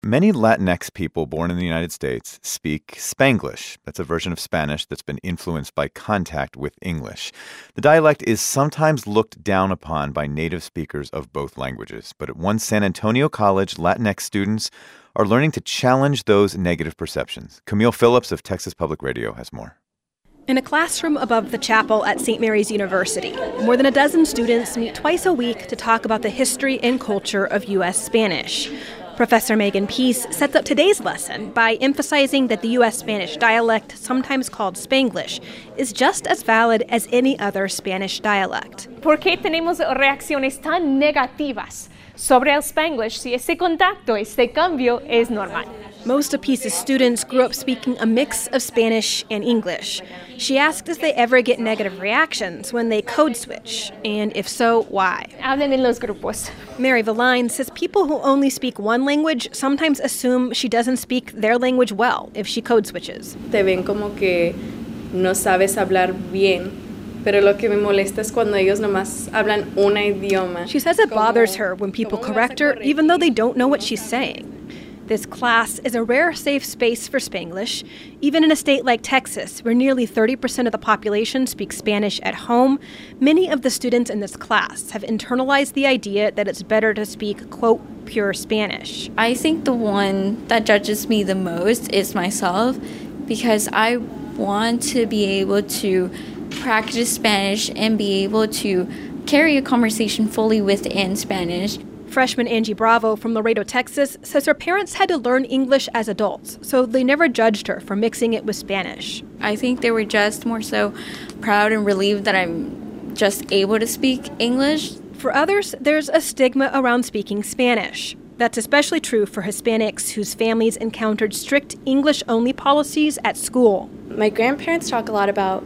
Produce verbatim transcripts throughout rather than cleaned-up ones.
Many Latinx people born in the United States speak Spanglish. That's a version of Spanish that's been influenced by contact with English. The dialect is sometimes looked down upon by native speakers of both languages. But at one San Antonio college, Latinx students are learning to challenge those negative perceptions. Camille Phillips of Texas Public Radio has more. In a classroom above the chapel at Saint Mary's University, more than a dozen students meet twice a week to talk about the history and culture of U S Spanish. Professor Megan Peace sets up today's lesson by emphasizing that the U S Spanish dialect, sometimes called Spanglish, is just as valid as any other Spanish dialect. ¿Por qué tenemos reacciones tan negativas sobre el Spanglish si ese contacto, ese cambio es normal? Most of Peace's students grew up speaking a mix of Spanish and English. She asks if they ever get negative reactions when they code switch, and if so, why? Hablen en los grupos. Mary Valine says people who only speak one language sometimes assume she doesn't speak their language well if she code switches. Te ven como que no sabes hablar bien. Pero lo que me molesta es cuando ellos nomás hablan un idioma. She says it bothers her when people correct her even though they don't know what she's saying. This class is a rare safe space for Spanglish. Even in a state like Texas, where nearly thirty percent of the population speaks Spanish at home, many of the students in this class have internalized the idea that it's better to speak, quote, pure Spanish. I think the one that judges me the most is myself, because I want to be able to practice Spanish and be able to carry a conversation fully within Spanish. Freshman Angie Bravo from Laredo, Texas, says her parents had to learn English as adults, so they never judged her for mixing it with Spanish. I think they were just more so proud and relieved that I'm just able to speak English. For others, there's a stigma around speaking Spanish. That's especially true for Hispanics whose families encountered strict English-only policies at school. My grandparents talk a lot about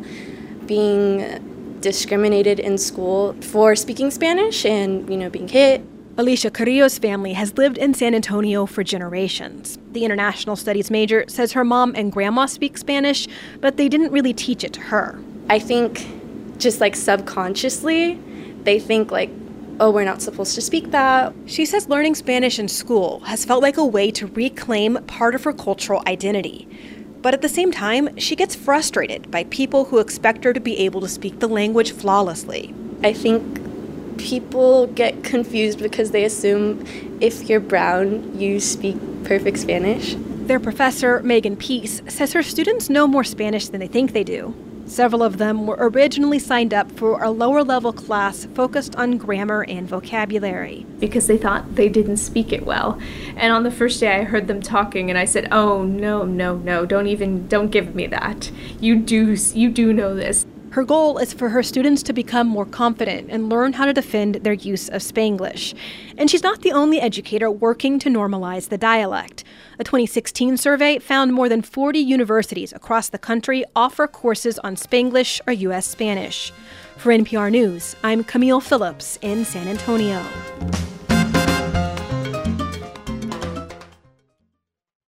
being discriminated in school for speaking Spanish and, you know, being hit. Alicia Carrillo's family has lived in San Antonio for generations. The international studies major says her mom and grandma speak Spanish, but they didn't really teach it to her. I think just like subconsciously, they think like, oh, we're not supposed to speak that. She says learning Spanish in school has felt like a way to reclaim part of her cultural identity. But at the same time, she gets frustrated by people who expect her to be able to speak the language flawlessly. I think people get confused because they assume if you're brown, you speak perfect Spanish. Their professor, Megan Peace, says her students know more Spanish than they think they do. Several of them were originally signed up for a lower-level class focused on grammar and vocabulary. Because they thought they didn't speak it well. And on the first day I heard them talking and I said, oh, no, no, no, don't even, don't give me that. You do, you do know this. Her goal is for her students to become more confident and learn how to defend their use of Spanglish. And she's not the only educator working to normalize the dialect. A twenty sixteen survey found more than forty universities across the country offer courses on Spanglish or U S Spanish. For N P R News, I'm Camille Phillips in San Antonio.